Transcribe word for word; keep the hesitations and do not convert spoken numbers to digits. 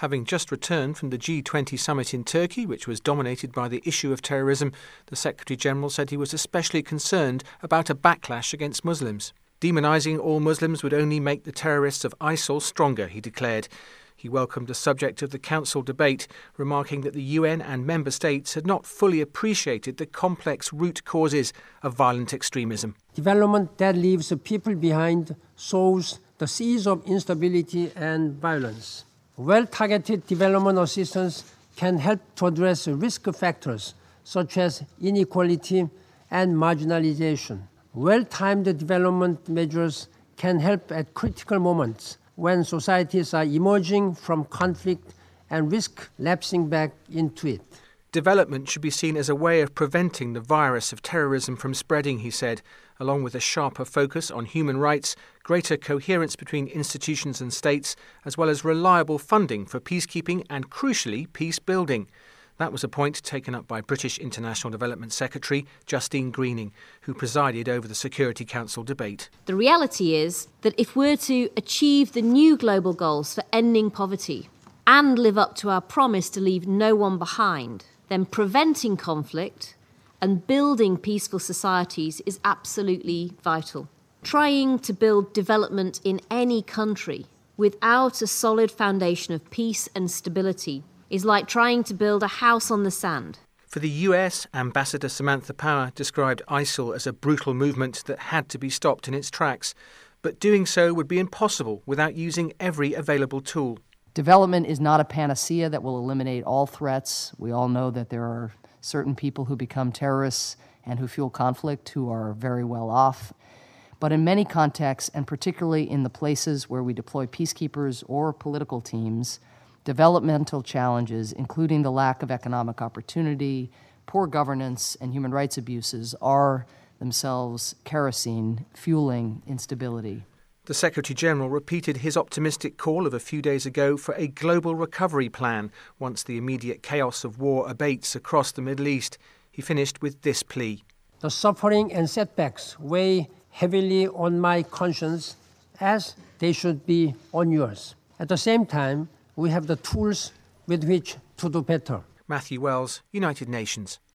Having just returned from the G twenty summit in Turkey, which was dominated by the issue of terrorism, the Secretary-General said he was especially concerned about a backlash against Muslims. Demonising all Muslims would only make the terrorists of ISIL stronger, he declared. He welcomed the subject of the Council debate, remarking that the U N and member states had not fully appreciated the complex root causes of violent extremism. Development that leaves people behind sows the seeds of instability and violence. Well-targeted development assistance can help to address risk factors such as inequality and marginalization. Well-timed development measures can help at critical moments when societies are emerging from conflict and risk lapsing back into it. Development should be seen as a way of preventing the virus of terrorism from spreading, he said, along with a sharper focus on human rights, greater coherence between institutions and states, as well as reliable funding for peacekeeping and, crucially, peace building. That was a point taken up by British International Development Secretary Justine Greening, who presided over the Security Council debate. The reality is that if we're to achieve the new global goals for ending poverty and live up to our promise to leave no one behind, then preventing conflict and building peaceful societies is absolutely vital. Trying to build development in any country without a solid foundation of peace and stability is like trying to build a house on the sand. For the U S, Ambassador Samantha Power described ISIL as a brutal movement that had to be stopped in its tracks, but doing so would be impossible without using every available tool. Development is not a panacea that will eliminate all threats. We all know that there are certain people who become terrorists and who fuel conflict who are very well off. But in many contexts, and particularly in the places where we deploy peacekeepers or political teams, developmental challenges, including the lack of economic opportunity, poor governance, and human rights abuses, are themselves kerosene fueling instability. The Secretary-General repeated his optimistic call of a few days ago for a global recovery plan once the immediate chaos of war abates across the Middle East. He finished with this plea. The suffering and setbacks weigh heavily on my conscience, as they should be on yours. At the same time, we have the tools with which to do better. Matthew Wells, United Nations.